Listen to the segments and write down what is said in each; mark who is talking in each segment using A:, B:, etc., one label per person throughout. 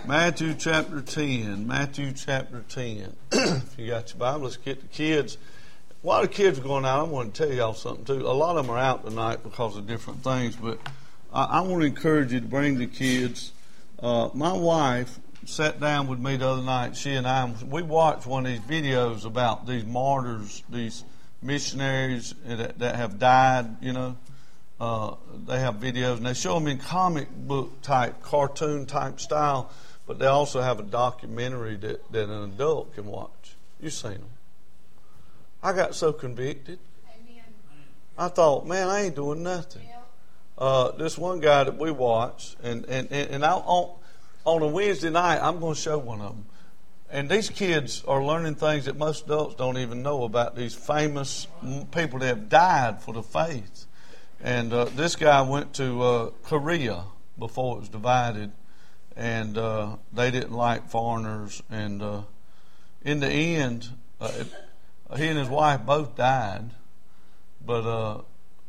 A: Matthew chapter 10. Matthew chapter 10. If you got your Bible, let's get the kids. While the kids are going out, I want to tell y'all something too. A lot of them are out tonight because of different things, but I want to encourage you to bring the kids. My wife sat down with me the other night. She and I, we watched one of these videos about these martyrs, these missionaries that have died, you know. They have videos, and they show them in comic book type, cartoon type style, but they also have a documentary that an adult can watch. You've seen them. I got so convicted. Amen. I thought, man, I ain't doing nothing. This one guy that we watched, and on a Wednesday night, I'm going to show one of them. And these kids are learning things that most adults don't even know about these famous people that have died for the faith. And this guy went to Korea before it was divided, and they didn't like foreigners. And in the end, he and his wife both died, but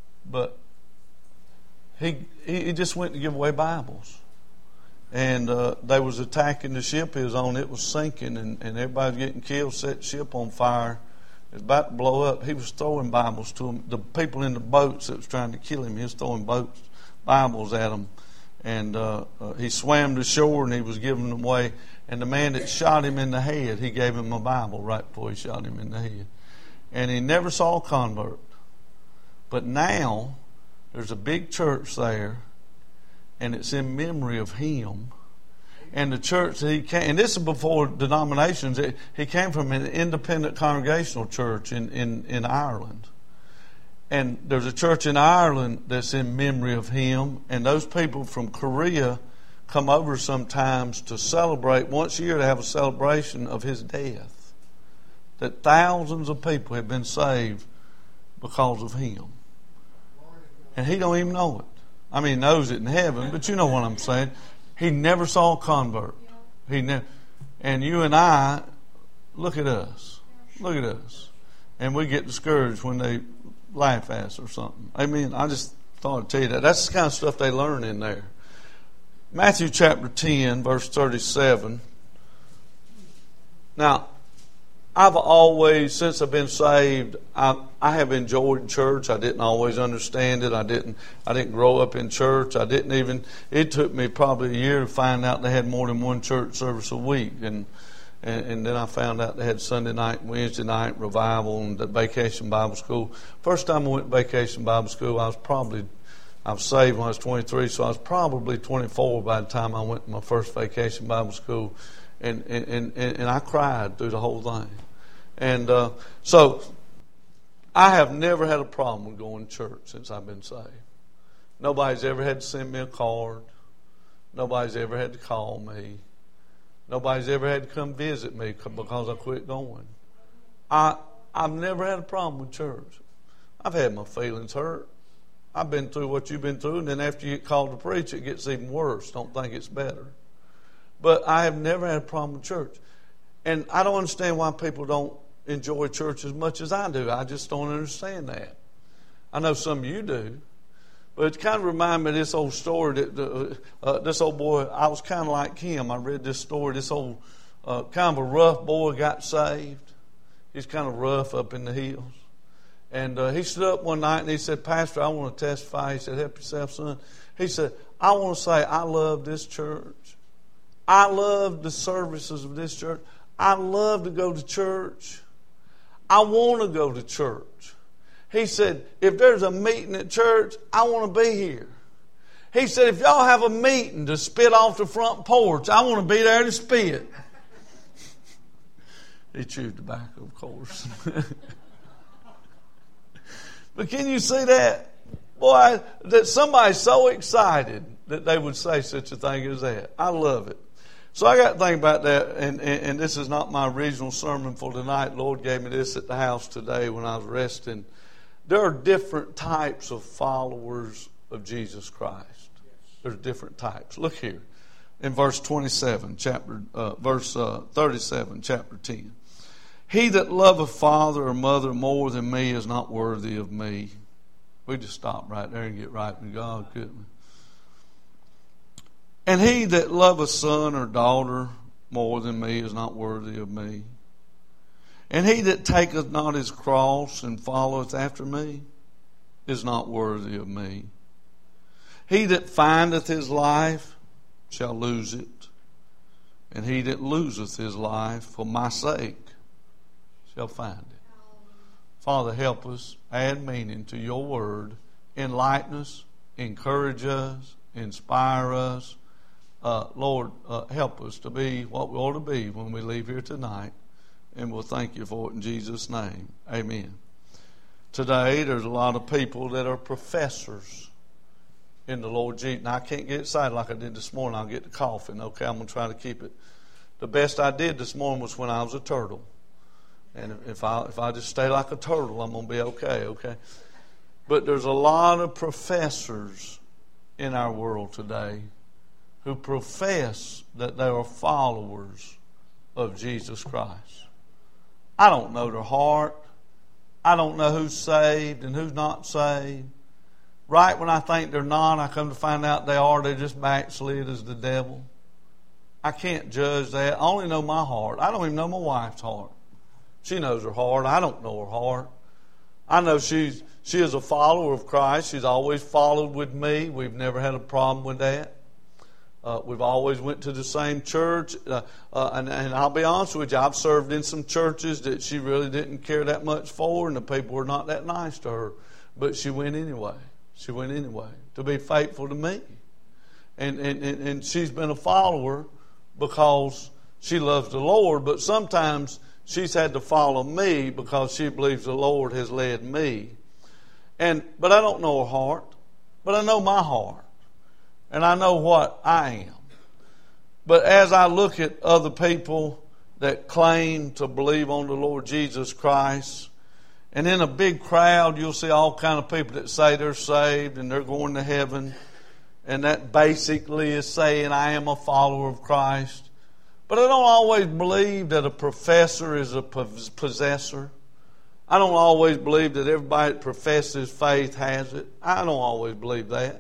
A: he just went to give away Bibles. And they was attacking the ship he was on. It was sinking, and everybody was getting killed, set the ship on fire. It was about to blow up. He was throwing Bibles to them. The people in the boats that was trying to kill him, he was throwing Bibles at them. And he swam to shore, and he was giving them away. And the man that shot him in the head, he gave him a Bible right before he shot him in the head. And he never saw a convert. But now, there's a big church there, and it's in memory of him. And the church that he came, and this is before denominations, he came from an independent congregational church in Ireland. And there's a church in Ireland that's in memory of him. And those people from Korea come over sometimes to celebrate. Once a year, they have a celebration of his death. That thousands of people have been saved because of him. And he don't even know it. I mean, he knows it in heaven, but you know what I'm saying. He never saw a convert. And you and I, look at us. Look at us. And we get discouraged when they laugh at us or something. Amen. I just thought I'd tell you that. That's the kind of stuff they learn in there. Matthew chapter 10, verse 37. Now, I've always, since I've been saved, I have enjoyed church. I didn't always understand it. I didn't grow up in church. It took me probably a year to find out they had more than one church service a week. And then I found out they had Sunday night, Wednesday night, revival, and the vacation Bible school. First time I went to vacation Bible school, I was saved when I was 23, so I was probably 24 by the time I went to my first vacation Bible school. And I cried through the whole thing. And so I have never had a problem with going to church since I've been saved. Nobody's ever had to send me a card. Nobody's ever had to call me. Nobody's ever had to come visit me because I quit going. I've never had a problem with church. I've had my feelings hurt. I've been through what you've been through, and then after you get called to preach, it gets even worse. Don't think it's better. But I have never had a problem with church. And I don't understand why people don't enjoy church as much as I do. I just don't understand that. I know some of you do. But it kind of reminds me of this old story that this old boy, I was kind of like him. I read this story. This old kind of a rough boy got saved. He's kind of rough up in the hills. And he stood up one night and he said, "Pastor, I want to testify." He said, "Help yourself, son." He said, "I want to say I love this church. I love the services of this church. I love to go to church. I want to go to church." He said, "If there's a meeting at church, I want to be here." He said, "If y'all have a meeting to spit off the front porch, I want to be there to spit." He chewed tobacco, of course. But can you see that? Boy, that somebody's so excited that they would say such a thing as that. I love it. So I got to think about that, and this is not my original sermon for tonight. Lord gave me this at the house today when I was resting. There are different types of followers of Jesus Christ. There's different types. Look here in verse 27, verse 37, chapter 10. "He that loveth father or mother more than me is not worthy of me." We just stop right there and get right with God, couldn't we? And he that loveth son or daughter more than me is not worthy of me. And he that taketh not his cross and followeth after me is not worthy of me. He that findeth his life shall lose it, and he that loseth his life for my sake shall find it. Father, help us, add meaning to your word, enlighten us, encourage us, inspire us. Lord, help us to be what we ought to be when we leave here tonight. And we'll thank you for it in Jesus' name. Amen. Today, there's a lot of people that are professors in the Lord Jesus. Now, I can't get excited like I did this morning. I'll get to coughing. Okay, I'm going to try to keep it. The best I did this morning was when I was a turtle. And if I just stay like a turtle, I'm going to be okay? But there's a lot of professors in our world today who profess that they are followers of Jesus Christ. I don't know their heart. I don't know who's saved and who's not saved. Right when I think they're not, I come to find out they are. They're just backslid as the devil. I can't judge that. I only know my heart. I don't even know my wife's heart. She knows her heart. I don't know her heart. I know she is a follower of Christ. She's always followed with me. We've never had a problem with that. We've always went to the same church. And I'll be honest with you, I've served in some churches that she really didn't care that much for, and the people were not that nice to her. But she went anyway. She went anyway to be faithful to me. And she's been a follower because she loves the Lord, but sometimes she's had to follow me because she believes the Lord has led me. But I don't know her heart, but I know my heart. And I know what I am. But as I look at other people that claim to believe on the Lord Jesus Christ, and in a big crowd you'll see all kind of people that say they're saved and they're going to heaven, and that basically is saying I am a follower of Christ. But I don't always believe that a professor is a possessor. I don't always believe that everybody that professes faith has it. I don't always believe that.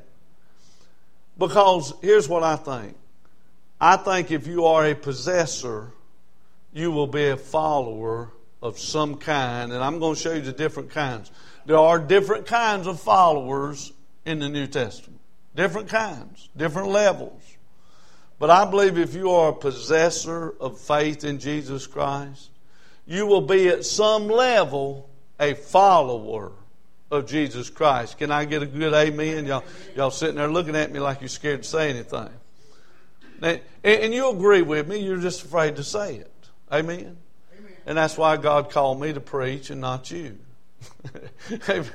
A: Because here's what I think. I think if you are a possessor, you will be a follower of some kind. And I'm going to show you the different kinds. There are different kinds of followers in the New Testament. Different kinds, different levels. But I believe if you are a possessor of faith in Jesus Christ, you will be at some level a follower of Jesus Christ. Can I get a good amen? Y'all sitting there looking at me like you're scared to say anything. Now, and you agree with me, you're just afraid to say it. Amen? Amen. And that's why God called me to preach and not you. Amen.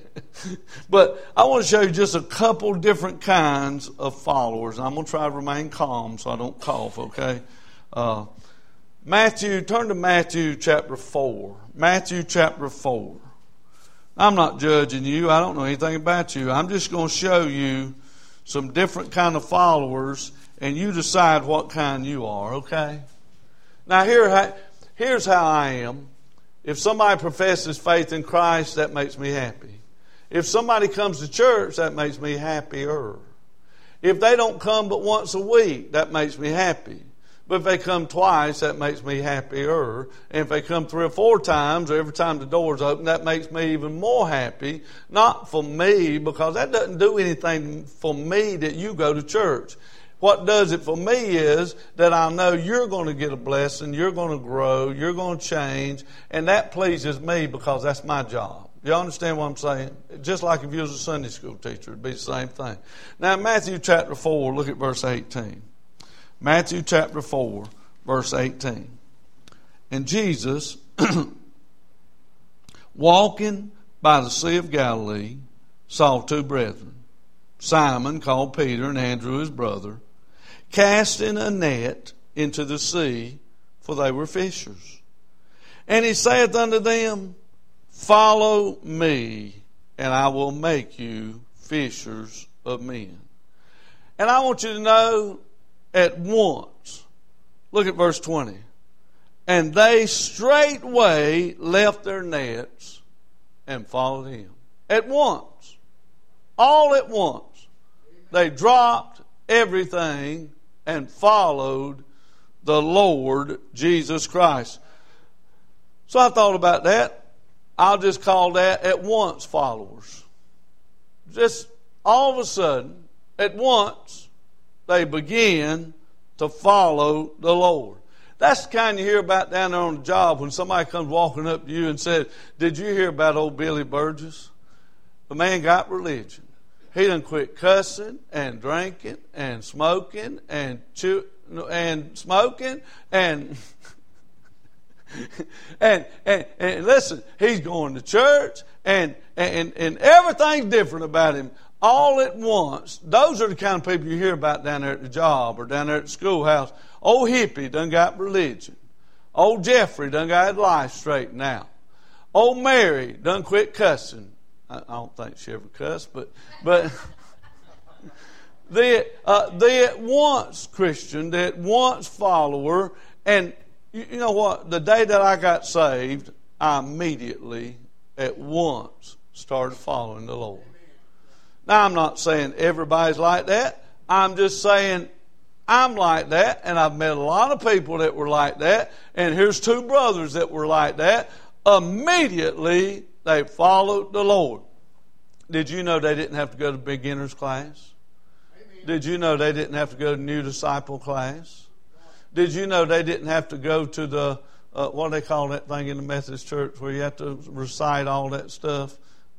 A: But I want to show you just a couple different kinds of followers. I'm going to try to remain calm so I don't cough, okay? Turn to Matthew chapter 4. Matthew chapter 4. I'm not judging you. I don't know anything about you. I'm just going to show you some different kind of followers, and you decide what kind you are, okay? Now, here's how I am. If somebody professes faith in Christ, that makes me happy. If somebody comes to church, that makes me happier. If they don't come but once a week, that makes me happy. But if they come twice, that makes me happier. And if they come 3 or 4 times, or every time the door's open, that makes me even more happy. Not for me, because that doesn't do anything for me that you go to church. What does it for me is that I know you're going to get a blessing, you're going to grow, you're going to change, and that pleases me because that's my job. You understand what I'm saying? Just like if you was a Sunday school teacher, it'd be the same thing. Now, Matthew chapter 4, look at verse 18. Matthew chapter 4, verse 18. And Jesus, walking by the Sea of Galilee, saw 2 brethren, Simon called Peter and Andrew his brother, casting a net into the sea, for they were fishers. And he saith unto them, Follow me, and I will make you fishers of men. And I want you to know at once, look at verse 20, and they straightway left their nets and followed him. At once. All at once. They dropped everything and followed the Lord Jesus Christ. So I thought about that. I'll just call that at once followers. Just all of a sudden, at once, they begin to follow the Lord. That's the kind you hear about down there on the job when somebody comes walking up to you and says, "Did you hear about old Billy Burgess? The man got religion. He done quit cussing and drinking and smoking and smoking and and listen, he's going to church and everything's different about him all at once." Those are the kind of people you hear about down there at the job or down there at the schoolhouse. Old hippie done got religion. Old Jeffrey done got his life straightened out. Old Mary done quit cussing. I don't think she ever cussed, but the at once Christian, the at once follower, and you know what? The day that I got saved, I immediately, at once, started following the Lord. Now, I'm not saying everybody's like that. I'm just saying I'm like that, and I've met a lot of people that were like that, and here's two brothers that were like that. Immediately, they followed the Lord. Did you know they didn't have to go to beginner's class? Amen. Did you know they didn't have to go to new disciple class? Did you know they didn't have to go to the, what do they call that thing in the Methodist church where you have to recite all that stuff?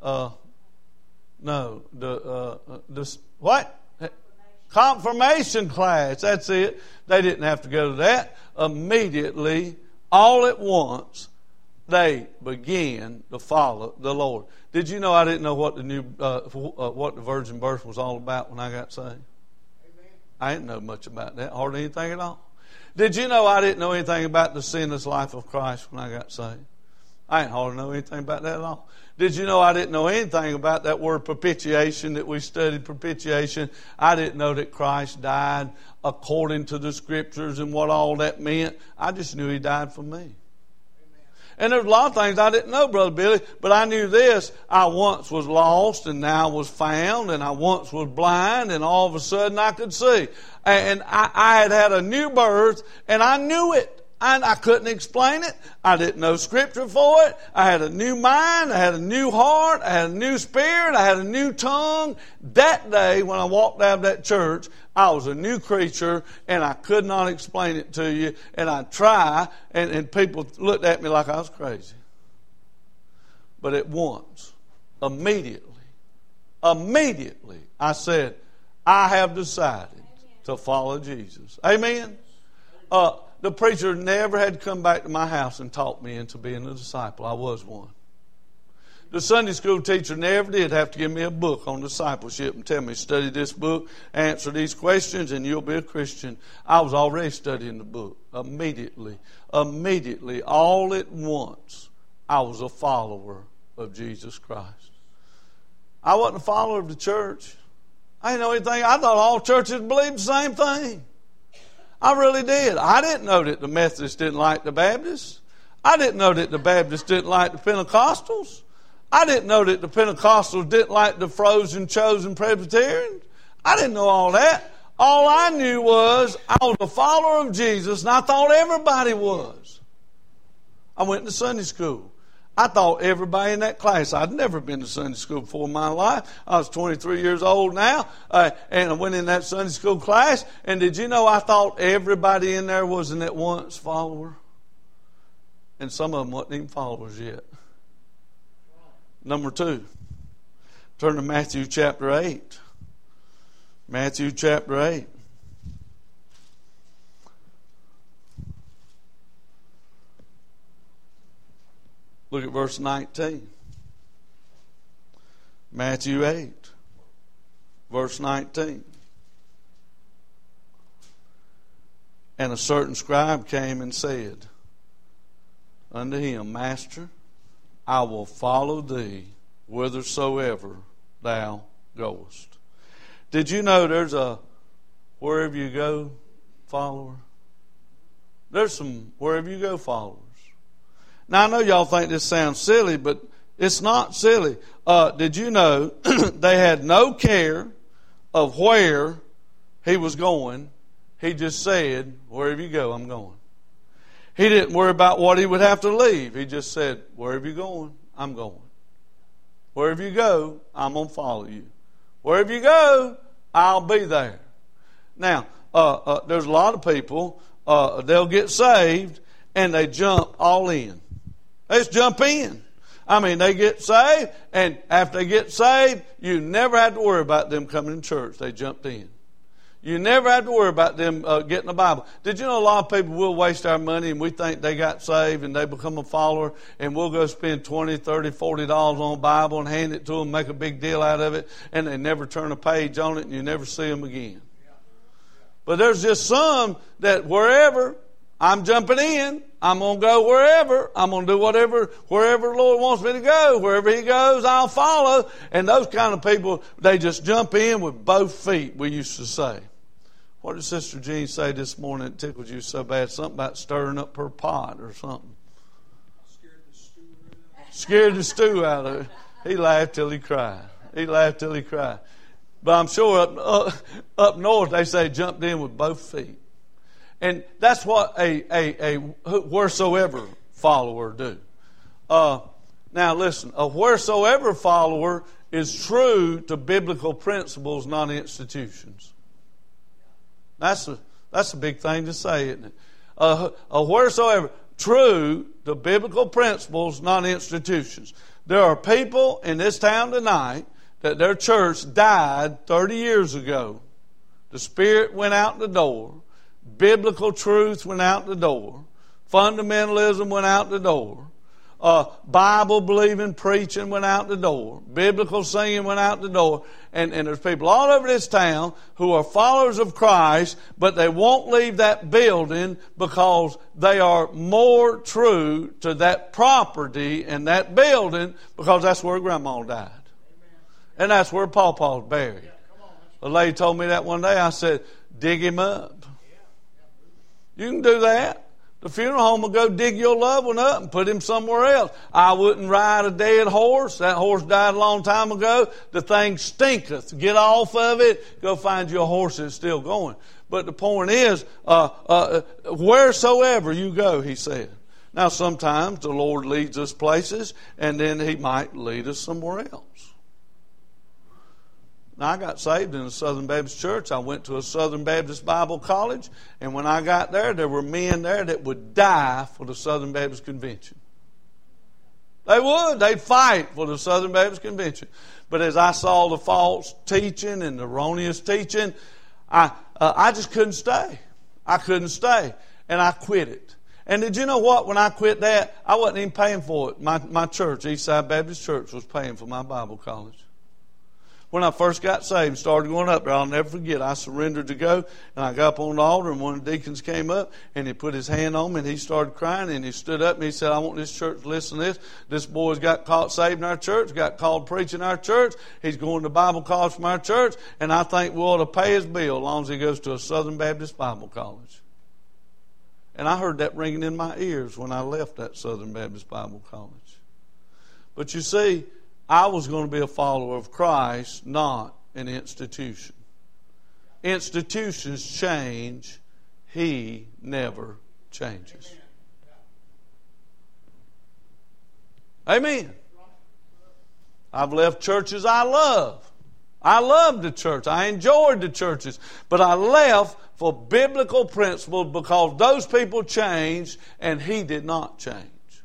A: What? Confirmation class. That's it. They didn't have to go to that. Immediately, all at once, they began to follow the Lord. Did you know I didn't know what what the virgin birth was all about when I got saved? Amen. I didn't know much about that, hardly anything at all. Did you know I didn't know anything about the sinless life of Christ when I got saved? I didn't hardly know anything about that at all. Did you know I didn't know anything about that word propitiation that we studied, propitiation? I didn't know that Christ died according to the Scriptures and what all that meant. I just knew He died for me. And there's a lot of things I didn't know, Brother Billy, but I knew this. I once was lost and now was found, and I once was blind and all of a sudden I could see. And I had a new birth and I knew it. I couldn't explain it. I didn't know Scripture for it. I had a new mind. I had a new heart. I had a new spirit. I had a new tongue. That day when I walked out of that church, I was a new creature, and I could not explain it to you. And I try, and people looked at me like I was crazy. But at once, immediately, I said, I have decided to follow Jesus. Amen? The preacher never had to come back to my house and talk me into being a disciple. I was one. The Sunday school teacher never did have to give me a book on discipleship and tell me, study this book, answer these questions, and you'll be a Christian. I was already studying the book. Immediately, all at once, I was a follower of Jesus Christ. I wasn't a follower of the church. I didn't know anything. I thought all churches believed the same thing. I really did. I didn't know that the Methodists didn't like the Baptists. I didn't know that the Baptists didn't like the Pentecostals. I didn't know that the Pentecostals didn't like the frozen, chosen Presbyterians. I didn't know all that. All I knew was I was a follower of Jesus, and I thought everybody was. I went to Sunday school. I thought everybody in that class. I'd never been to Sunday school before in my life. I was 23 years old now, and I went in that Sunday school class. And did you know I thought everybody in there was an at once follower? And some of them wasn't even followers yet. Number 2, turn to Matthew chapter 8. Matthew chapter 8. Look at verse 19. Matthew 8, verse 19. And a certain scribe came and said unto him, Master, I will follow thee whithersoever thou goest. Did you know there's a wherever you go follower? There's some wherever you go followers. Now, I know y'all think this sounds silly, but it's not silly. Did you know they had no care of where he was going. He just said, wherever you go, I'm going. He didn't worry about what he would have to leave. He just said, wherever you're going, I'm going. Wherever you go, I'm going to follow you. Wherever you go, I'll be there. Now, there's a lot of people, they'll get saved and they jump all in. They just jump in. I mean, they get saved, and after they get saved, you never have to worry about them coming to church. They jumped in. You never have to worry about them getting a Bible. Did you know a lot of people will waste our money and we think they got saved and they become a follower, and we'll go spend $20, $30, $40 on a Bible and hand it to them, make a big deal out of it, and they never turn a page on it and you never see them again. But there's just some that wherever, I'm jumping in. I'm going to go wherever. I'm going to do wherever the Lord wants me to go. Wherever He goes, I'll follow. And those kind of people, they just jump in with both feet, we used to say. What did Sister Jean say this morning that tickled you so bad? Something about stirring up her pot or something. Scared the stew out of it. He laughed till he cried. But I'm sure up north they say jumped in with both feet. And that's what a wheresoever follower do. Now listen, a wheresoever follower is true to biblical principles, not institutions. That's a big thing to say, isn't it? A wheresoever, true to biblical principles, not institutions. There are people in this town tonight that their church died 30 years ago. The Spirit went out the door. Biblical truth went out the door. Fundamentalism went out the door. Bible-believing preaching went out the door. Biblical singing went out the door. And there's people all over this town who are followers of Christ, but they won't leave that building because they are more true to that property and that building because that's where Grandma died. And that's where Pawpaw's buried. A lady told me that one day. I said, dig him up. You can do that. The funeral home will go dig your loved one up and put him somewhere else. I wouldn't ride a dead horse. That horse died a long time ago. The thing stinketh. Get off of it. Go find you a horse that's still going. But the point is, wheresoever you go, he said. Now sometimes the Lord leads us places and then He might lead us somewhere else. Now, I got saved in a Southern Baptist church. I went to a Southern Baptist Bible college, and when I got there were men there that would die for the Southern Baptist Convention. They would. They'd fight for the Southern Baptist Convention. But as I saw the false teaching and the erroneous teaching, I just couldn't stay. I couldn't stay, and I quit it. And did you know what? When I quit that, I wasn't even paying for it. My church, Eastside Baptist Church, was paying for my Bible college. When I first got saved and started going up there, I'll never forget, I surrendered to go, and I got up on the altar, and one of the deacons came up, and he put his hand on me, and he started crying, and he stood up, and he said, I want this church to listen to this. This boy's got caught saved in our church, got called preaching in our church. He's going to Bible college from our church, and I think we ought to pay his bill as long as he goes to a Southern Baptist Bible college. And I heard that ringing in my ears when I left that Southern Baptist Bible college. But you see, I was going to be a follower of Christ, not an institution. Institutions change. He never changes. Amen. I've left churches I love. I loved the church. I enjoyed the churches. But I left for biblical principles because those people changed and He did not change.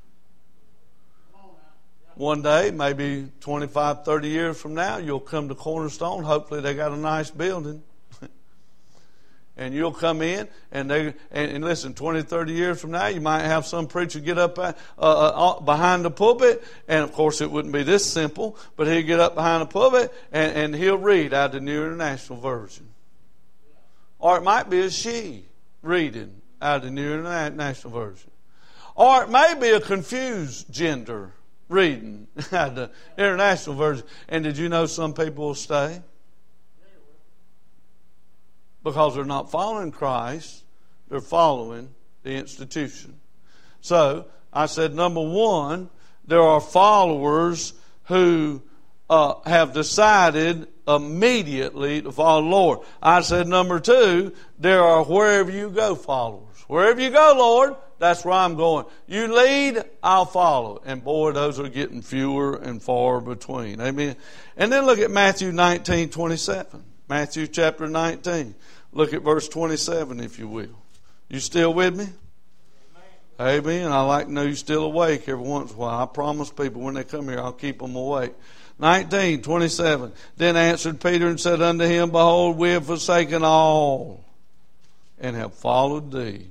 A: One day, maybe 25, 30 years from now, you'll come to Cornerstone. Hopefully they got a nice building. And you'll come in, and listen, 20, 30 years from now, you might have some preacher get up behind the pulpit, and of course it wouldn't be this simple, but he'll get up behind the pulpit, and he'll read out the New International Version. Or it might be a she reading out the New International Version. Or it may be a confused gender reading the International Version. And did you know some people will stay? Because they're not following Christ, they're following the institution. So, I said, number one, there are followers who have decided immediately to follow the Lord. I said number 2, there are wherever you go followers. Wherever you go, Lord, that's where I'm going. You lead, I'll follow. And boy, those are getting fewer and far between. Amen. And then look at Matthew 19:27. Matthew chapter 19. Look at verse 27, if you will. You still with me? Amen. I like to know you're still awake every once in a while. I promise people when they come here, I'll keep them awake. 19:27. Then answered Peter and said unto him, Behold, we have forsaken all and have followed thee.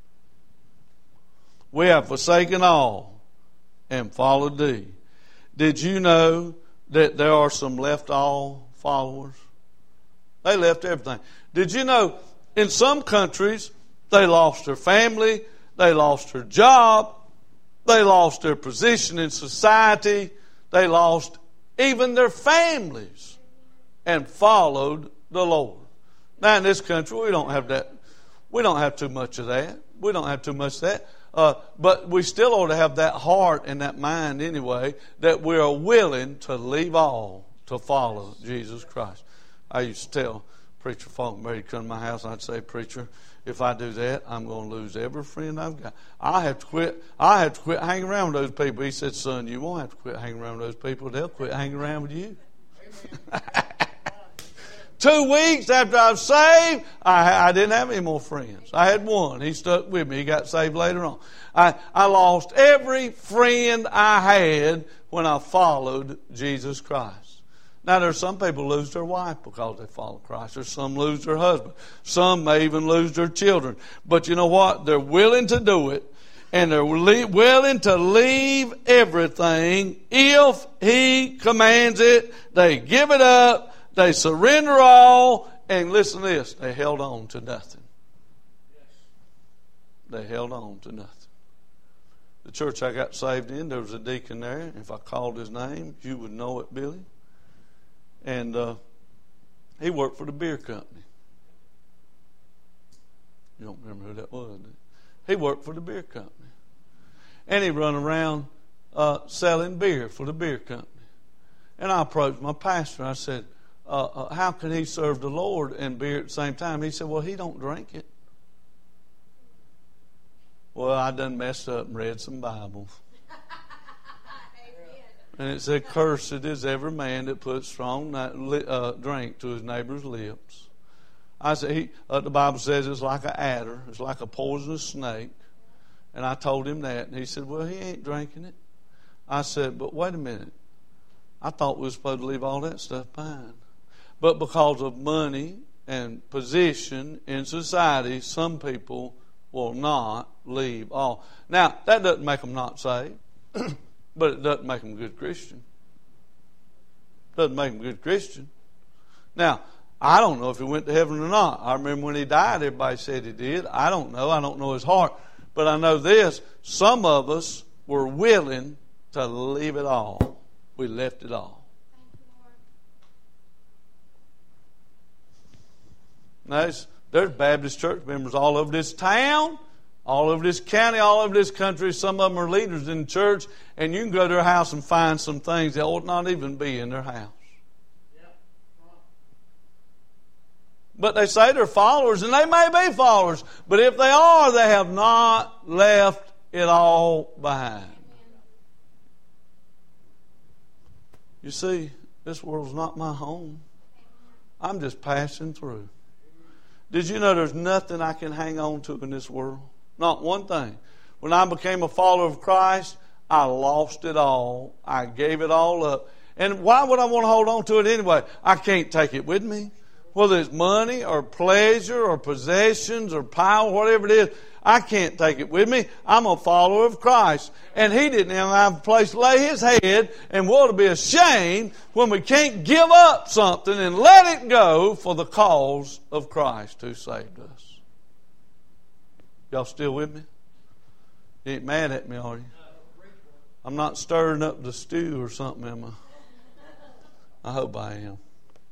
A: We have forsaken all and followed thee. Did you know that there are some left all followers? They left everything. Did you know in some countries they lost their family, they lost their job, they lost their position in society, they lost even their families and followed the Lord. Now in this country we don't have that. We don't have too much of that. We don't have too much of that. But we still ought to have that heart and that mind anyway, that we are willing to leave all to follow Jesus Christ. I used to tell Preacher Faulkner to come to my house, and I'd say, Preacher, if I do that, I'm going to lose every friend I've got. I have to quit hanging around with those people. He said, Son, you won't have to quit hanging around with those people. They'll quit hanging around with you. 2 weeks after I was saved, I didn't have any more friends. I had one. He stuck with me. He got saved later on. I lost every friend I had when I followed Jesus Christ. Now, there's some people lose their wife because they follow Christ. There's some lose their husband. Some may even lose their children. But you know what? They're willing to do it. And they're willing to leave everything if He commands it. They give it up. They surrender all. And listen to this. They held on to nothing. They held on to nothing. The church I got saved in, there was a deacon there. If I called his name, you would know it, Billy. And he worked for the beer company. You don't remember who that was, do you? He worked for the beer company. And he run around selling beer for the beer company. And I approached my pastor. I said, how can he serve the Lord and beer at the same time? He said, well, he don't drink it. Well, I done messed up and read some Bibles. And it said, cursed is every man that puts strong drink to his neighbor's lips. I said, the Bible says it's like an adder. It's like a poisonous snake. And I told him that. And he said, well, he ain't drinking it. I said, but wait a minute. I thought we were supposed to leave all that stuff behind. But because of money and position in society, some people will not leave all. Now, that doesn't make them not saved. But it doesn't make them a good Christian. Doesn't make them a good Christian. Now, I don't know if he went to heaven or not. I remember when he died, everybody said he did. I don't know. I don't know his heart. But I know this. Some of us were willing to leave it all. We left it all. Now, there's Baptist church members all over this town, all over this county, all over this country. Some of them are leaders in the church, and you can go to their house and find some things that ought not even be in their house. But they say they're followers, and they may be followers. But if they are, they have not left it all behind. You see, this world's not my home. I'm just passing through. Did you know there's nothing I can hang on to in this world? Not one thing. When I became a follower of Christ, I lost it all. I gave it all up. And why would I want to hold on to it anyway? I can't take it with me. Whether it's money or pleasure or possessions or power, whatever it is, I can't take it with me. I'm a follower of Christ. And He didn't even have a place to lay His head, and we'll to be ashamed when we can't give up something and let it go for the cause of Christ who saved us. Y'all still with me? You ain't mad at me, are you? I'm not stirring up the stew or something, am I? I hope I am.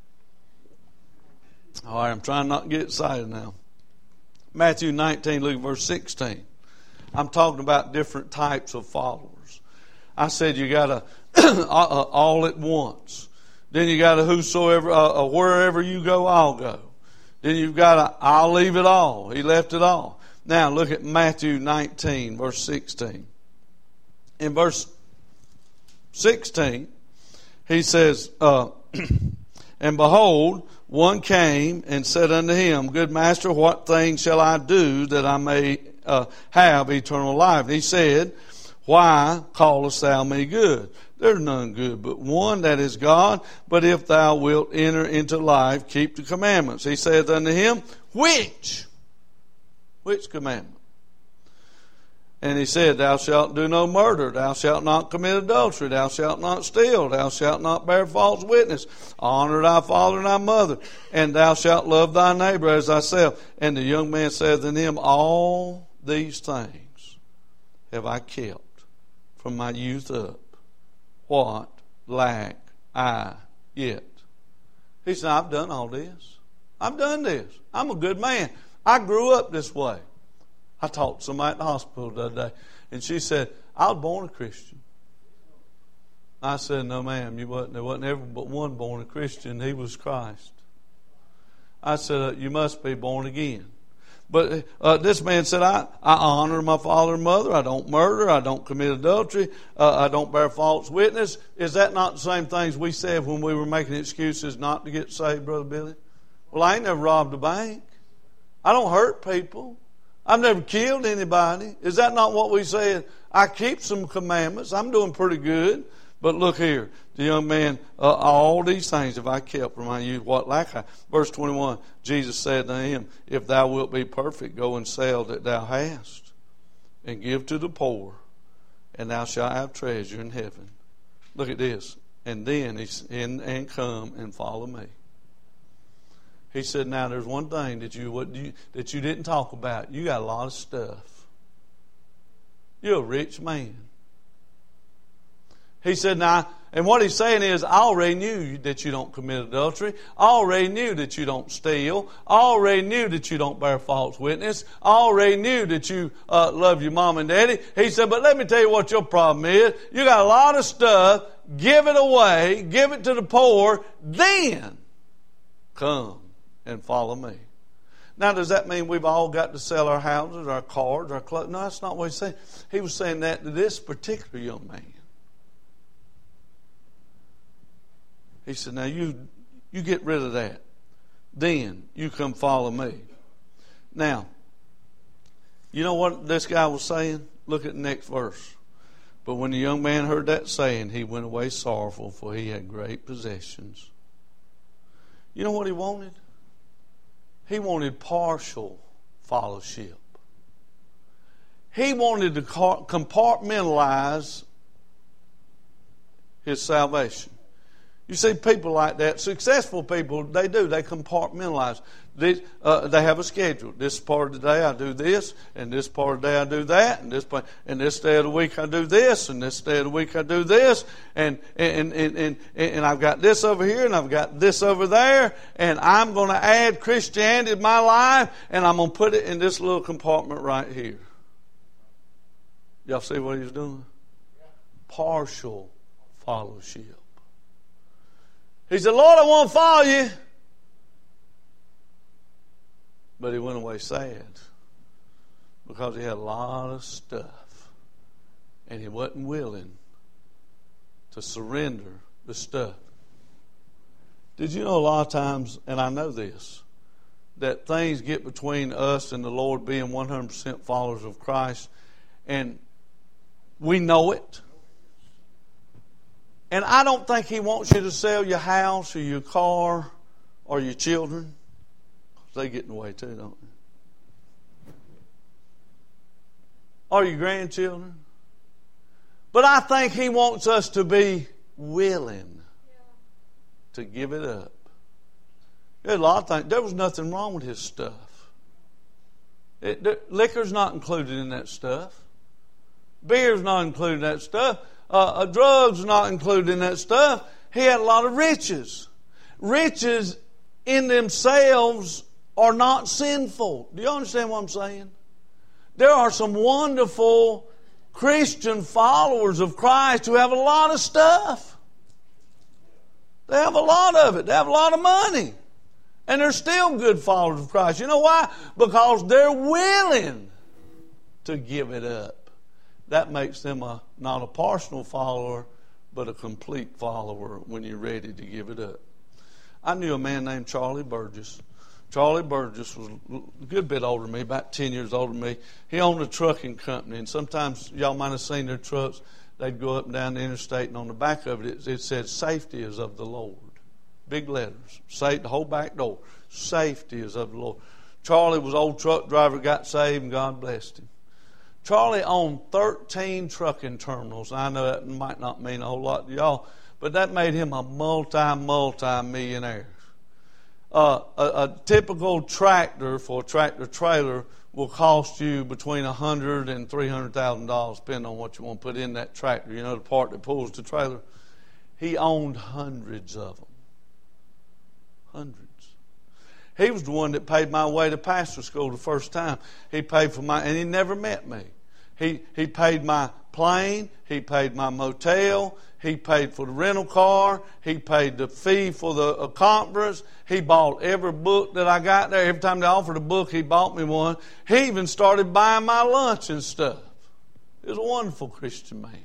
A: All right, I'm trying not to get excited now. Matthew 19, look at verse 16. I'm talking about different types of followers. I said you got to all at once. Then you got a whosoever, wherever you go, I'll go. Then you've got a, I'll leave it all. He left it all. Now look at Matthew 19, verse 16. In verse 16, he says, and behold, one came and said unto him, Good master, what thing shall I do that I may have eternal life? And he said, Why callest thou me good? There's none good but one, that is God. But if thou wilt enter into life, keep the commandments. He saith unto him, Which commandment? And he said, Thou shalt do no murder, thou shalt not commit adultery, thou shalt not steal, thou shalt not bear false witness, honor thy father and thy mother, and thou shalt love thy neighbor as thyself. And the young man said unto him, All these things have I kept from my youth up. What lack I yet? He said, I've done all this. I've done this. I'm a good man. I grew up this way. I talked to somebody at the hospital the other day, and she said, I was born a Christian. I said, no, ma'am, you wasn't. There wasn't ever but one born a Christian. He was Christ. I said, you must be born again. But this man said, I honor my father and mother. I don't murder. I don't commit adultery. I don't bear false witness. Is that not the same things we said when we were making excuses not to get saved, Brother Billy? Well, I ain't never robbed a bank. I don't hurt people. I've never killed anybody. Is that not what we said? I keep some commandments. I'm doing pretty good. But look here. The young man, all these things have I kept from my youth. What lack I? Verse 21, Jesus said to him, If thou wilt be perfect, go and sell that thou hast, and give to the poor, and thou shalt have treasure in heaven. Look at this. And then and come and follow me. He said, now there's one thing that you didn't talk about. You got a lot of stuff. You're a rich man. He said, now, and what he's saying is, I already knew that you don't commit adultery. I already knew that you don't steal. I already knew that you don't bear false witness. I already knew that you love your mom and daddy. He said, but let me tell you what your problem is. You got a lot of stuff. Give it away. Give it to the poor. Then come and follow me. Now, does that mean we've all got to sell our houses, our cars, our clothes? No, that's not what he's saying. He was saying that to this particular young man. He said, now you get rid of that. Then you come follow me. Now, you know what this guy was saying? Look at the next verse. But when the young man heard that saying, he went away sorrowful, for he had great possessions. You know what he wanted? He wanted partial fellowship. He wanted to compartmentalize his salvation. You see people like that, successful people, they do. They compartmentalize. They have a schedule. This part of the day I do this, and this part of the day I do that, and this day of the week I do this, and this day of the week I do this, and I've got this over here, and I've got this over there, and I'm going to add Christianity to my life, and I'm going to put it in this little compartment right here. Y'all see what he's doing? Partial fellowship. He said, Lord, I want to follow you. But he went away sad because he had a lot of stuff. And he wasn't willing to surrender the stuff. Did you know a lot of times, and I know this, that things get between us and the Lord being 100% followers of Christ, and we know it. And I don't think he wants you to sell your house or your car or your children. They get in the way too, don't they? Or your grandchildren. But I think he wants us to be willing to give it up. There's a lot of things. There was nothing wrong with his stuff. Liquor's not included in that stuff. Beer's not included in that stuff. Drugs not included in that stuff. He had a lot of riches. Riches in themselves are not sinful. Do you understand what I'm saying? There are some wonderful Christian followers of Christ who have a lot of stuff. They have a lot of it. They have a lot of money. And they're still good followers of Christ. You know why? Because they're willing to give it up. That makes them not a partial follower, but a complete follower when you're ready to give it up. I knew a man named Charlie Burgess. Charlie Burgess was a good bit older than me, about 10 years older than me. He owned a trucking company, and sometimes y'all might have seen their trucks. They'd go up and down the interstate, and on the back of it said, "Safety is of the Lord." Big letters. Say the whole back door. Safety is of the Lord. Charlie was an old truck driver, got saved, and God blessed him. Charlie owned 13 trucking terminals. I know that might not mean a whole lot to y'all, but that made him a multi-millionaire. A typical tractor for a tractor trailer will cost you between $100,000 and $300,000, depending on what you want to put in that tractor. You know, the part that pulls the trailer. He owned hundreds of them. Hundreds. He was the one that paid my way to pastor school the first time. He paid for and he never met me. He paid my plane. He paid my motel. He paid for the rental car. He paid the fee for the conference. He bought every book that I got there. Every time they offered a book, he bought me one. He even started buying my lunch and stuff. He was a wonderful Christian man.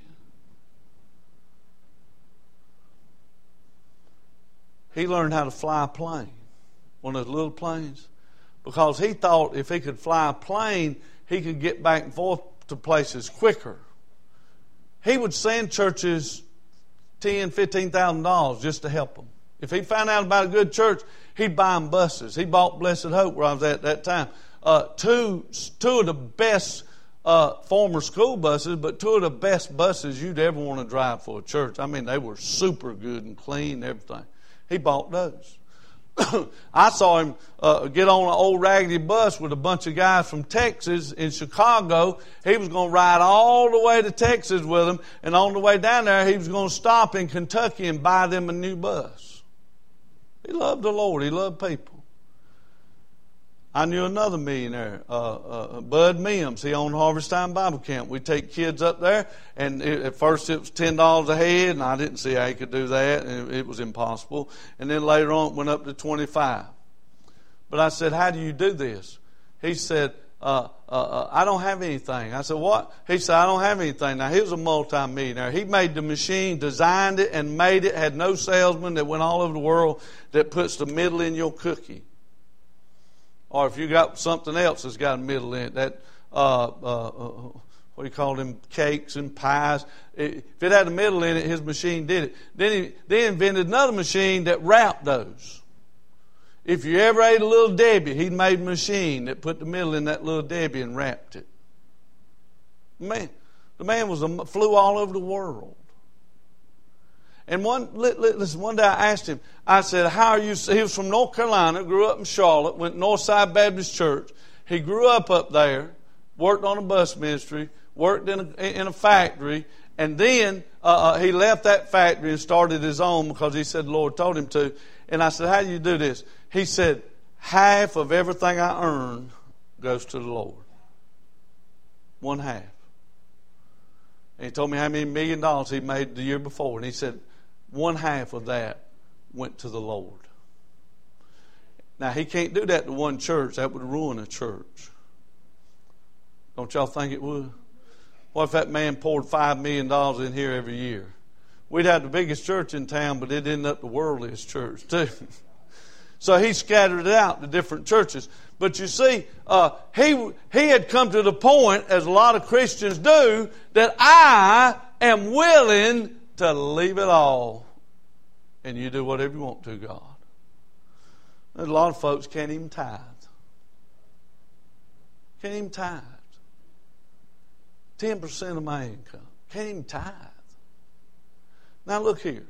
A: He learned how to fly a plane, one of those little planes, because he thought if he could fly a plane, he could get back and forth to places quicker. He would send churches $10,000, $15,000 just to help them. If he found out about a good church, he'd buy them buses. He bought Blessed Hope where I was at that time. Two of the best former school buses, but two of the best buses you'd ever want to drive for a church. I mean, they were super good and clean and everything. He bought those. I saw him get on an old raggedy bus with a bunch of guys from Texas in Chicago. He was going to ride all the way to Texas with them, and on the way down there, he was going to stop in Kentucky and buy them a new bus. He loved the Lord. He loved people. I knew another millionaire, Bud Mims. He owned Harvest Time Bible Camp. We'd take kids up there, and at first it was $10 a head, and I didn't see how he could do that, and it was impossible. And then later on it went up to $25. But I said, "How do you do this?" He said, "I don't have anything." I said, "What?" He said, "I don't have anything." Now, he was a multi-millionaire. He made the machine, designed it, and made it, had no salesman that went all over the world that puts the middle in your cookie. Or if you got something else that's got a middle in it, that, what do you call them, cakes and pies. If it had a middle in it, his machine did it. Then he invented another machine that wrapped those. If you ever ate a Little Debbie, he'd made a machine that put the middle in that Little Debbie and wrapped it. Man, the man flew all over the world. And one day I asked him, I said, "How are you?" He was from North Carolina, grew up in Charlotte, went to Northside Baptist Church. He grew up there, worked on a bus ministry, worked in a factory, and then he left that factory and started his own because he said the Lord told him to. And I said, "How do you do this?" He said, "Half of everything I earn goes to the Lord. One half." And he told me how many $1 million he made the year before. And he said, one half of that went to the Lord. Now, he can't do that to one church. That would ruin a church. Don't y'all think it would? What if that man poured $5 million in here every year? We'd have the biggest church in town, but it'd end up the worldliest church too. So he scattered it out to different churches. But you see, he had come to the point, as a lot of Christians do, that I am willing to leave it all. And you do whatever you want to, God. There's a lot of folks can't even tithe. Can't even tithe. 10% of my income. Can't even tithe. Now look here.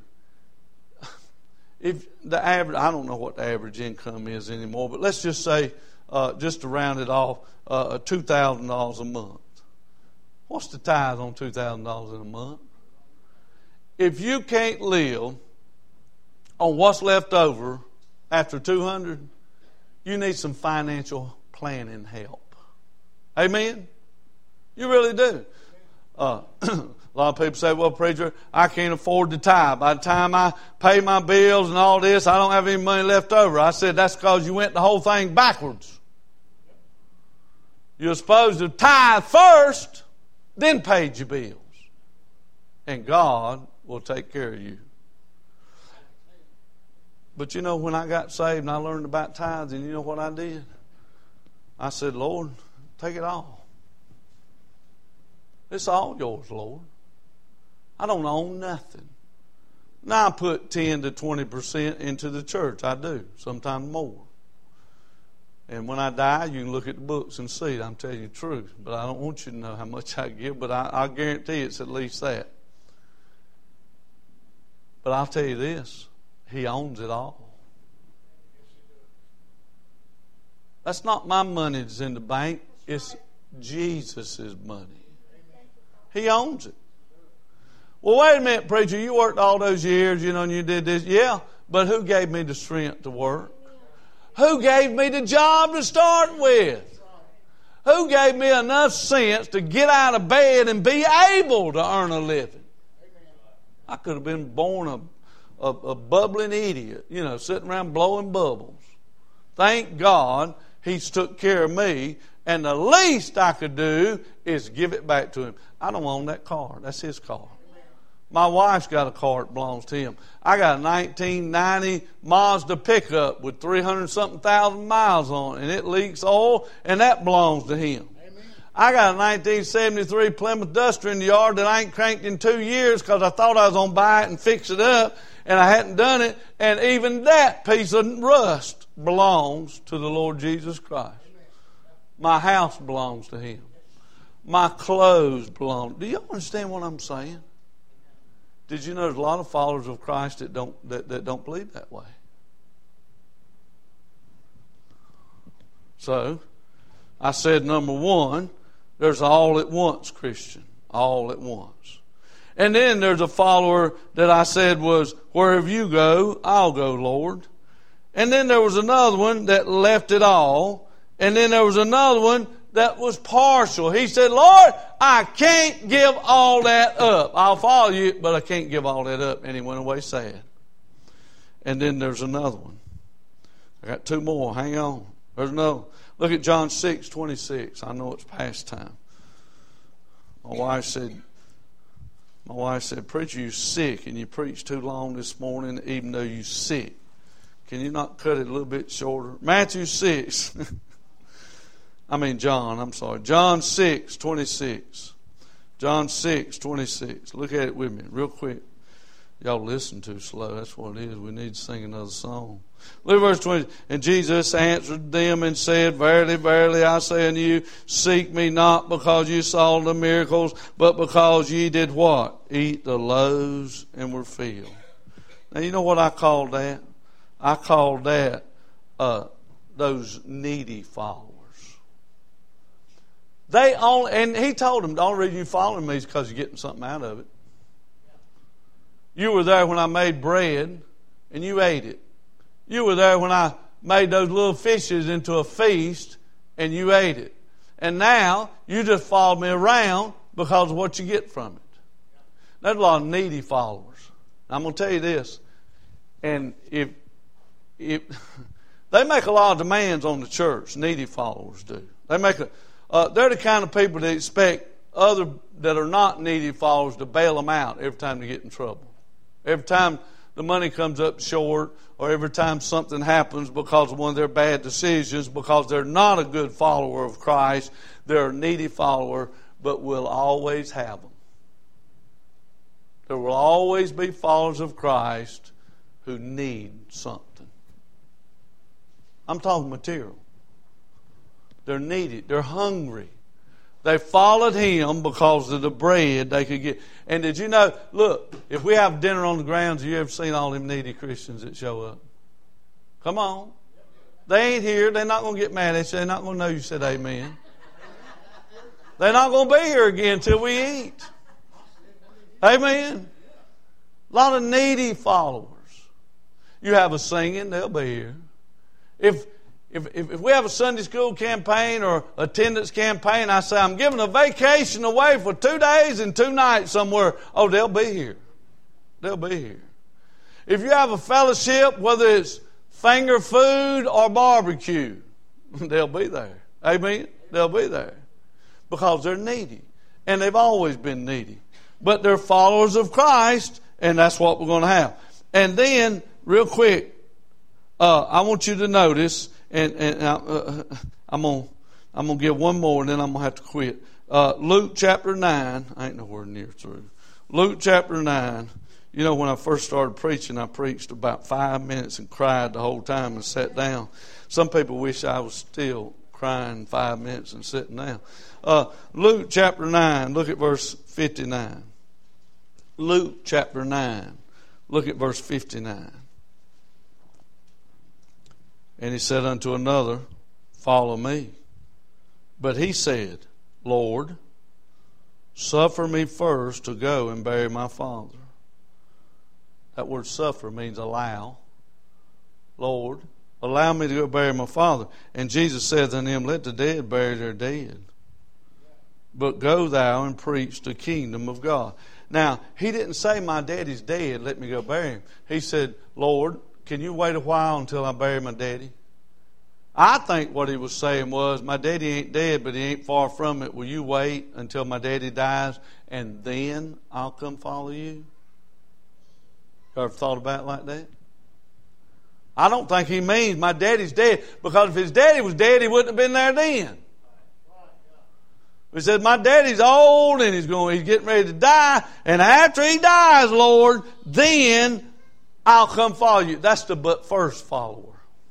A: If the average, I don't know what the average income is anymore, but let's just say, just to round it off, $2,000 a month. What's the tithe on $2,000 in a month? If you can't live on what's left over after $200, you need some financial planning help. Amen? You really do. A lot of people say, well, preacher, I can't afford to tithe. By the time I pay my bills and all this, I don't have any money left over. I said, that's because you went the whole thing backwards. You're supposed to tithe first, then pay your bills. And God will take care of you. But you know, when I got saved and I learned about tithing, you know what I did? I said, Lord, take it all. It's all yours, Lord. I don't own nothing. Now I put 10 to 20% into the church. I do, sometimes more. And when I die, you can look at the books and see it. I'm telling you the truth. But I don't want you to know how much I give, but I guarantee it's at least that. But I'll tell you this, He owns it all. That's not my money that's in the bank. It's Jesus' money. He owns it. Well, wait a minute, preacher. You worked all those years, and you did this. Yeah, but who gave me the strength to work? Who gave me the job to start with? Who gave me enough sense to get out of bed and be able to earn a living? I could have been born a bubbling idiot, sitting around blowing bubbles. Thank God He's took care of me, and the least I could do is give it back to Him. I don't own that car. That's His car. My wife's got a car that belongs to Him. I got a 1990 Mazda pickup with 300-something thousand miles on it, and it leaks oil, and that belongs to Him. I got a 1973 Plymouth Duster in the yard that I ain't cranked in 2 years because I thought I was going to buy it and fix it up, and I hadn't done it, and even that piece of rust belongs to the Lord Jesus Christ. My house belongs to Him. My clothes belong. Do you understand what I'm saying? Did you know there's a lot of followers of Christ that don't believe that way? So, I said number one, there's all at once Christian. All at once. And then there's a follower that I said was, wherever you go, I'll go, Lord. And then there was another one that left it all. And then there was another one that was partial. He said, Lord, I can't give all that up. I'll follow you, but I can't give all that up. And he went away sad. And then there's another one. I got two more. Hang on. There's another. Look at John 6:26. I know it's past time. My wife said, preacher, you're sick and you preached too long this morning even though you're sick. Can you not cut it a little bit shorter? Matthew 6. John 6:26. John 6:26. Look at it with me real quick. Y'all listen too slow. That's what it is. We need to sing another song. Look at verse 20. And Jesus answered them and said, verily, verily, I say unto you, seek me not because you saw the miracles, but because ye did what? Eat the loaves and were filled. Now, you know what I call that? I call that those needy followers. And he told them, the only reason you following me is because you're getting something out of it. You were there when I made bread and you ate it. You were there when I made those little fishes into a feast and you ate it. And now you just follow me around because of what you get from it. There's a lot of needy followers. I'm going to tell you this. And if they make a lot of demands on the church, needy followers do. They're the kind of people that expect other that are not needy followers to bail them out every time they get in trouble. Every time the money comes up short, or every time something happens because of one of their bad decisions, because they're not a good follower of Christ, they're a needy follower, but we'll always have them. There will always be followers of Christ who need something. I'm talking material. They're needy. They're hungry. They followed Him because of the bread they could get. And did you know, look, if we have dinner on the grounds, have you ever seen all them needy Christians that show up? Come on. They ain't here. They're not going to get mad at you. They're not going to know you said amen. They're not going to be here again until we eat. Amen. A lot of needy followers. You have a singing, they'll be here. If if we have a Sunday school campaign or attendance campaign, I say, I'm giving a vacation away for 2 days and 2 nights somewhere. Oh, they'll be here. They'll be here. If you have a fellowship, whether it's finger food or barbecue, they'll be there. Amen? They'll be there. Because they're needy. And they've always been needy. But they're followers of Christ, and that's what we're going to have. And then, real quick, I want you to notice, and I'm going to give one more, and then I'm going to have to quit. Luke chapter 9. I ain't nowhere near through. Luke chapter 9. You know, when I first started preaching, I preached about 5 minutes and cried the whole time and sat down. Some people wish I was still crying 5 minutes and sitting down. Luke chapter 9, look at verse 59. Luke chapter 9, look at verse 59. And he said unto another, Follow me. But he said, Lord, suffer me first to go and bury my father. That word suffer means allow. Lord, allow me to go bury my father. And Jesus said unto him, Let the dead bury their dead. But go thou and preach the kingdom of God. Now, he didn't say, My daddy's dead, let me go bury him. He said, Lord, can you wait a while until I bury my daddy? I think what he was saying was, my daddy ain't dead, but he ain't far from it. Will you wait until my daddy dies, and then I'll come follow you? You ever thought about it like that? I don't think he means my daddy's dead, because if his daddy was dead, he wouldn't have been there then. He said, my daddy's old and he's getting ready to die, and after he dies, Lord, then I'll come follow you. That's the but first follower.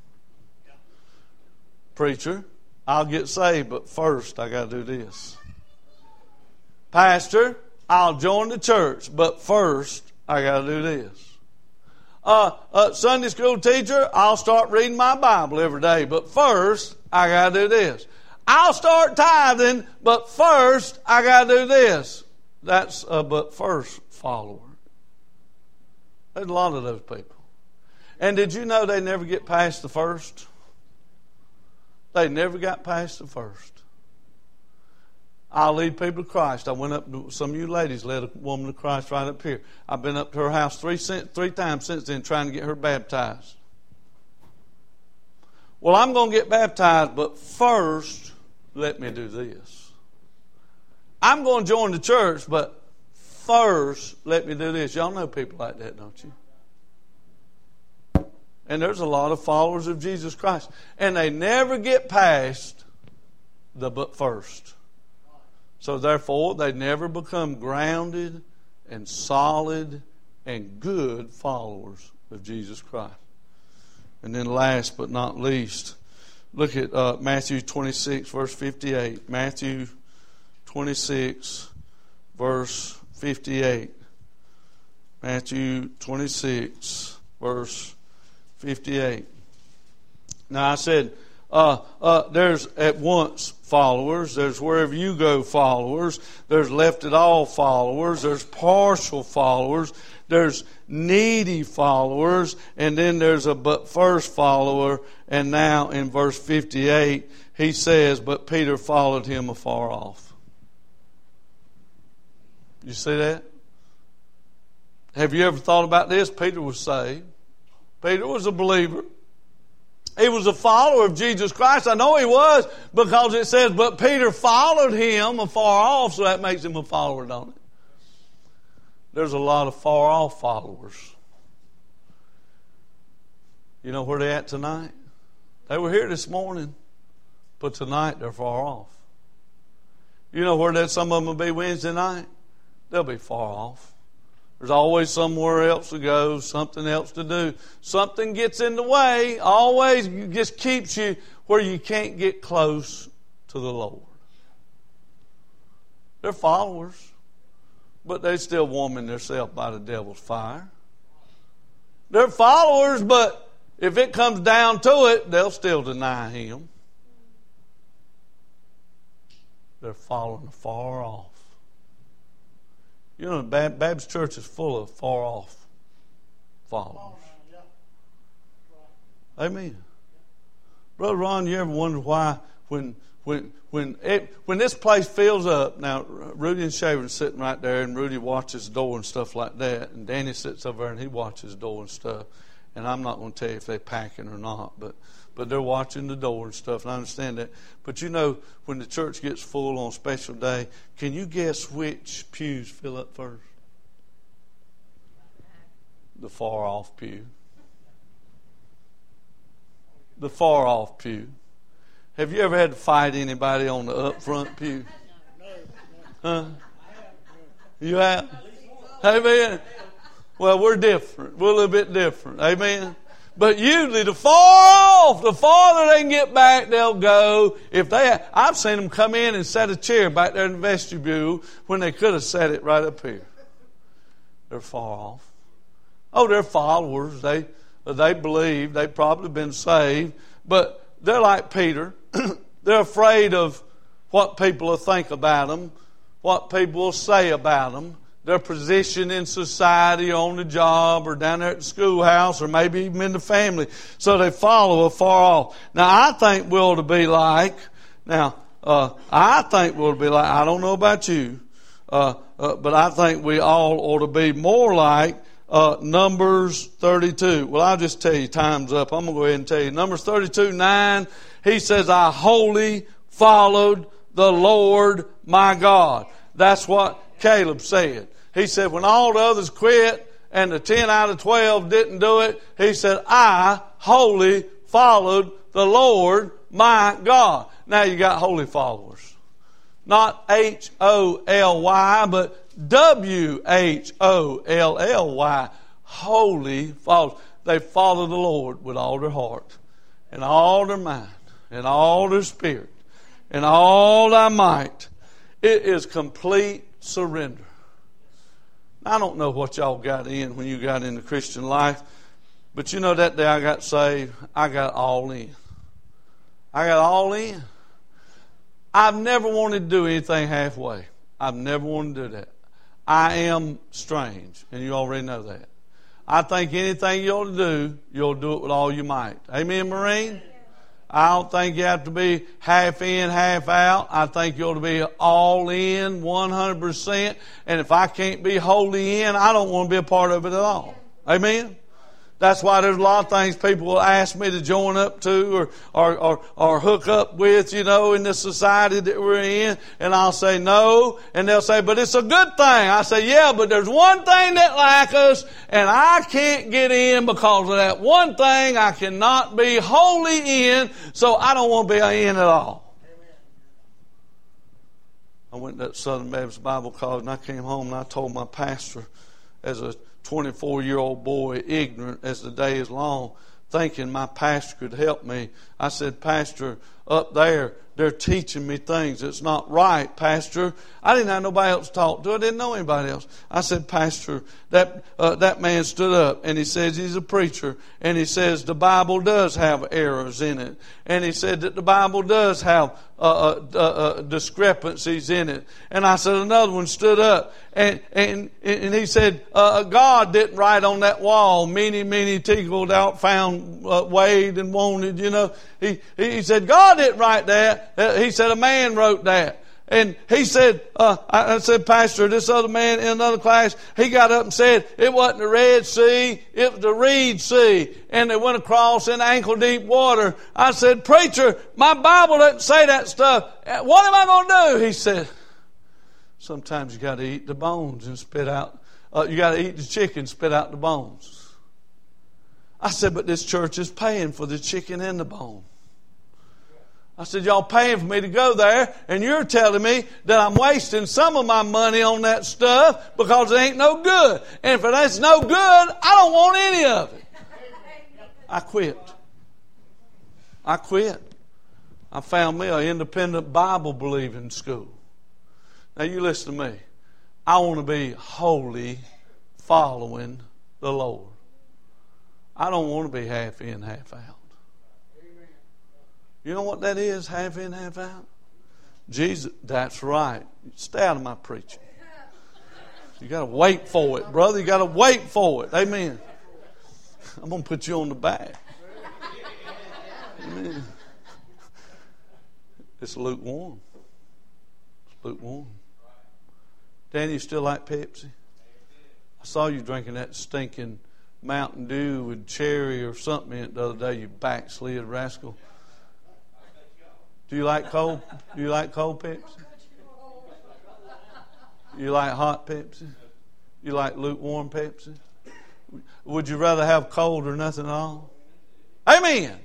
A: Preacher, I'll get saved, but first I got to do this. Pastor, I'll join the church, but first I got to do this. Sunday school teacher, I'll start reading my Bible every day, but first I got to do this. I'll start tithing, but first I got to do this. That's a but first follower. There's a lot of those people. And did you know they never get past the first? They never got past the first. I'll lead people to Christ. I went up to, some of you ladies led a woman to Christ right up here. I've been up to her house three times since then trying to get her baptized. Well, I'm going to get baptized, but first, let me do this. I'm going to join the church, but first, let me do this. Y'all know people like that, don't you? And there's a lot of followers of Jesus Christ. And they never get past the but first. So therefore, they never become grounded and solid and good followers of Jesus Christ. And then last but not least, look at Matthew 26, verse 58. Matthew 26, verse 58. Matthew 26, verse 58. Now I said, there's at once followers, there's wherever you go followers, there's left it all followers, there's partial followers, there's needy followers, and then there's a but first follower. And now in verse 58 he says, but Peter followed him afar off. You see that? Have you ever thought about this? Peter was saved. Peter was a believer. He was a follower of Jesus Christ. I know he was, because it says, but Peter followed him afar off, so that makes him a follower, don't it? There's a lot of far off followers. You know where they're at tonight? They were here this morning, but tonight they're far off. You know where that some of them will be Wednesday night? They'll be far off. There's always somewhere else to go, something else to do. Something gets in the way, always just keeps you where you can't get close to the Lord. They're followers, but they're still warming themselves by the devil's fire. They're followers, but if it comes down to it, they'll still deny him. They're following far off. You know, the Baptist church is full of far off followers. Amen. Brother Ron, you ever wonder why when this place fills up, now Rudy and Shaver sitting right there, and Rudy watches the door and stuff like that, and Danny sits over there and he watches the door and stuff. And I'm not going to tell you if they're packing or not, but they're watching the door and stuff, and I understand that. But you know, when the church gets full on special day, can you guess which pews fill up first? The far off pew. The far off pew. Have you ever had to fight anybody on the up front pew? Huh? You have? Amen. Well, we're different. We're a little bit different. Amen. But usually the far off, the farther they can get back, they'll go. I've seen them come in and set a chair back there in the vestibule when they could have set it right up here. They're far off. Oh, they're followers. They believe. They've probably been saved. But they're like Peter. They're afraid of what people will think about them, what people will say about them, their position in society, on the job, or down there at the schoolhouse, or maybe even in the family. So they follow afar off. Now, I think we ought to be like, I don't know about you, but I think we all ought to be more like Numbers 32. Well, I'll just tell you, time's up. I'm going to go ahead and tell you. Numbers 32:9, he says, I wholly followed the Lord my God. That's what Caleb said. He said, when all the others quit and the 10 out of 12 didn't do it, he said, I wholly followed the Lord my God. Now you got holy followers. Not H-O-L-Y, but W-H-O-L-L-Y. Holy followers. They follow the Lord with all their heart and all their mind and all their spirit and all their might. It is complete surrender. I don't know what y'all got in when you got in the Christian life, but you know that day I got saved, I got all in. I got all in. I've never wanted to do anything halfway. I've never wanted to do that. I am strange, and you already know that. I think anything you ought to do, you'll do it with all your might. Amen, Marine? I don't think you have to be half in, half out. I think you ought to be all in, 100%. And if I can't be wholly in, I don't want to be a part of it at all. Amen? That's why there's a lot of things people will ask me to join up to or hook up with, you know, in the society that we're in. And I'll say no. And they'll say, but it's a good thing. I say, yeah, but there's one thing that lacks us, and I can't get in because of that one thing. I cannot be wholly in, so I don't want to be in at all. I went to that Southern Baptist Bible College, and I came home and I told my pastor, as a 24-year-old boy, ignorant as the day is long, thinking my pastor could help me. I said, Pastor, up there, they're teaching me things that's not right, Pastor. I didn't have nobody else to talk to. I didn't know anybody else. I said, Pastor, that man stood up and he says he's a preacher, and he says the Bible does have errors in it, and he said that the Bible does have discrepancies in it. And I said, another one stood up and he said, God didn't write on that wall, many, tickled out, found, weighed and wanted, you know. He said, God didn't write that. He said, a man wrote that. And he said, I said, Pastor, this other man in another class, he got up and said, it wasn't the Red Sea, it was the Reed Sea. And they went across in ankle deep water. I said, Preacher, my Bible doesn't say that stuff. What am I going to do? He said, sometimes you got to eat the bones and spit out, you got to eat the chicken, spit out the bones. I said, but this church is paying for the chicken and the bone. I said, y'all paying for me to go there, and you're telling me that I'm wasting some of my money on that stuff because it ain't no good. And if it's no good, I don't want any of it. I quit. I found me an independent Bible-believing school. Now you listen to me. I want to be wholly following the Lord. I don't want to be half in, half out. You know what that is, half in, half out? Jesus, that's right. Stay out of my preaching. You got to wait for it, brother. You got to wait for it. Amen. I'm going to put you on the back. Amen. It's lukewarm. It's lukewarm. Danny, you still like Pepsi? I saw you drinking that stinking Mountain Dew with cherry or something in it the other day, you backslid rascal. Do you like cold? Do you like cold Pepsi? You like hot Pepsi? You like lukewarm Pepsi? Would you rather have cold or nothing at all? Amen.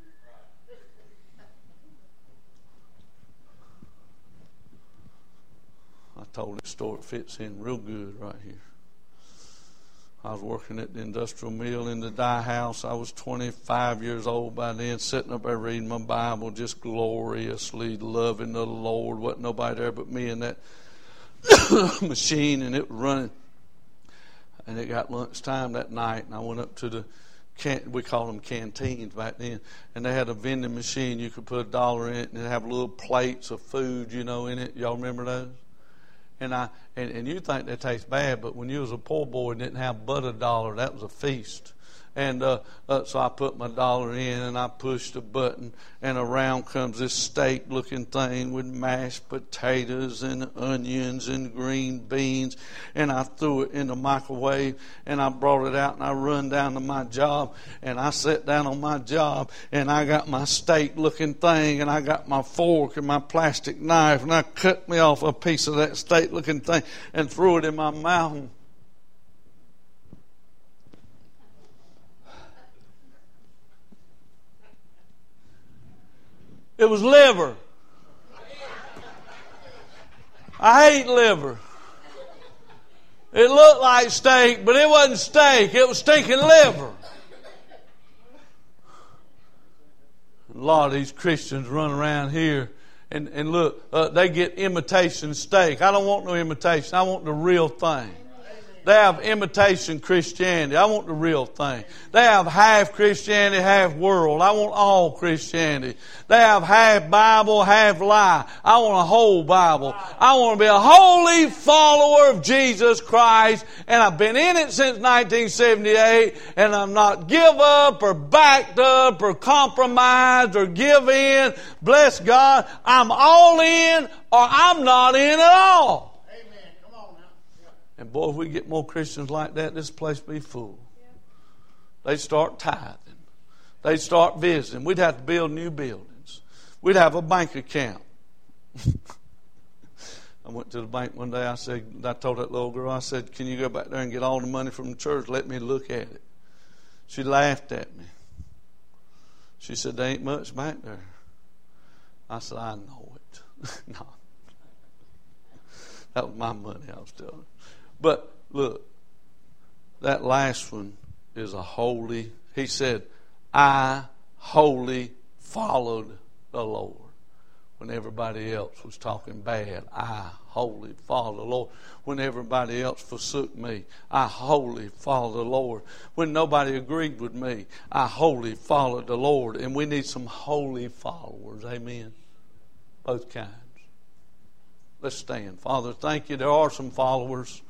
A: I told this story, it fits in real good right here. I was working at the industrial mill in the dye house. I was 25 years old by then, sitting up there reading my Bible, just gloriously loving the Lord. Wasn't nobody there but me and that machine, and it was running. And it got lunchtime that night, and I went up to the we called them canteens back then, and they had a vending machine. You could put $1 in it, and it have little plates of food, in it. Y'all remember those? And you think they taste bad, but when you was a poor boy and didn't have but $1, that was a feast. And so I put my $1 in, and I pushed a button, and around comes this steak-looking thing with mashed potatoes and onions and green beans. And I threw it in the microwave, and I brought it out, and I run down to my job, and I sat down on my job, and I got my steak-looking thing, and I got my fork and my plastic knife, and I cut me off a piece of that steak-looking thing and threw it in my mouth. It was liver. I hate liver. It looked like steak, but it wasn't steak. It was stinking liver. A lot of these Christians run around here and look, they get imitation steak. I don't want no imitation. I want the real thing. They have imitation Christianity. I want the real thing. They have half Christianity, half world. I want all Christianity. They have half Bible, half lie. I want a whole Bible. I want to be a holy follower of Jesus Christ. And I've been in it since 1978. And I'm not give up or backed up or compromised or give in. Bless God. I'm all in or I'm not in at all. And boy, if we get more Christians like that, this place will be full. They'd start tithing. They'd start visiting. We'd have to build new buildings. We'd have a bank account. I went to the bank one day. I told that little girl, I said, can you go back there and get all the money from the church? Let me look at it. She laughed at me. She said, there ain't much back there. I said, I know it. No. That was my money I was telling her. But look, that last one is a holy. He said, I wholly followed the Lord. When everybody else was talking bad, I wholly followed the Lord. When everybody else forsook me, I wholly followed the Lord. When nobody agreed with me, I wholly followed the Lord. And we need some holy followers. Amen. Both kinds. Let's stand. Father, thank you. There are some followers.